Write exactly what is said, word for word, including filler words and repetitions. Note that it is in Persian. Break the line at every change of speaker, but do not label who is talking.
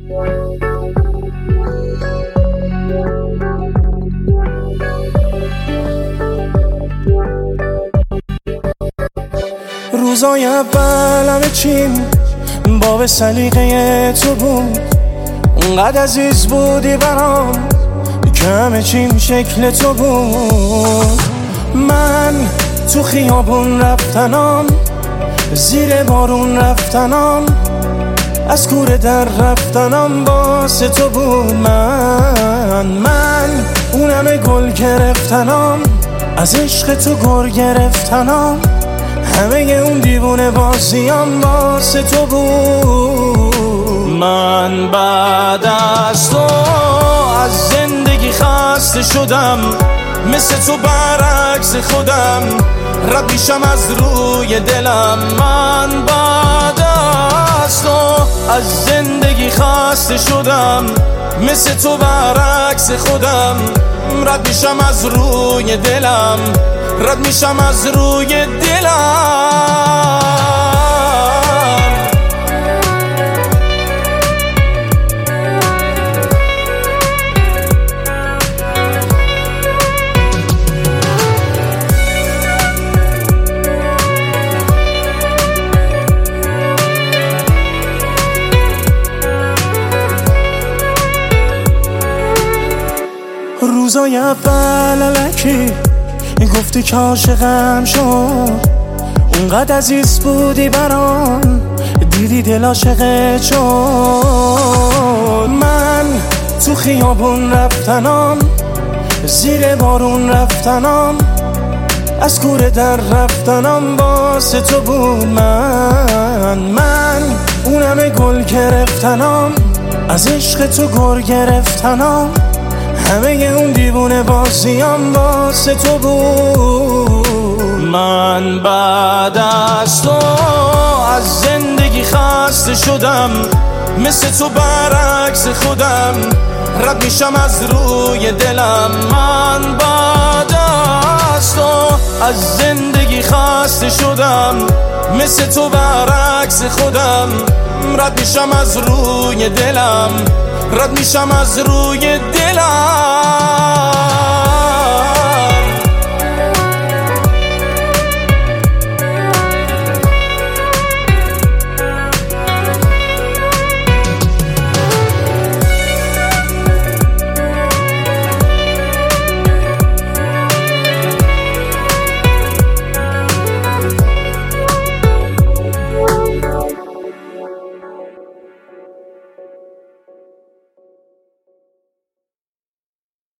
روزای اول همه چیم باب سلیقه تو بود، اونقدر عزیز بودی برام که همه چیم شکل تو بود. من تو خیابون رفتنام، زیر بارون رفتنام، از کوره در رفتنام واسه تو بود. من من اون همه گل گرفتنام، از عشق تو گر گرفتنام، همه اون دیوونه بازیام واسه تو بود. من بعد از تو از زندگی خسته شدم، مثل تو برعکس خودم رد میشم از روی دلم. من بعد از تو از زندگی خسته شدم، مثل تو برعکس خودم رد میشم از روی دلم، رد میشم از روی دلم. روزای اول الکی گفتی که عاشقم شد، اونقدر عزیز بودی برام دیدی دل عاشقت شد. من تو خیابون رفتنام، زیر بارون رفتنام، از کوره در رفتنام واسه تو بود. من من اون همه گل گرفتنام، از عشق تو گر گرفتنام، همه اون دیوونه بازیام واسه تو بود. من بعد از تو از زندگی خسته شدم، مثل تو برعکس خودم رد میشم از روی دلم. من بعد از تو از زندگی خسته شدم، مثل تو برعکس خودم رد میشم از روی دلم، رد میشم از روی دلم.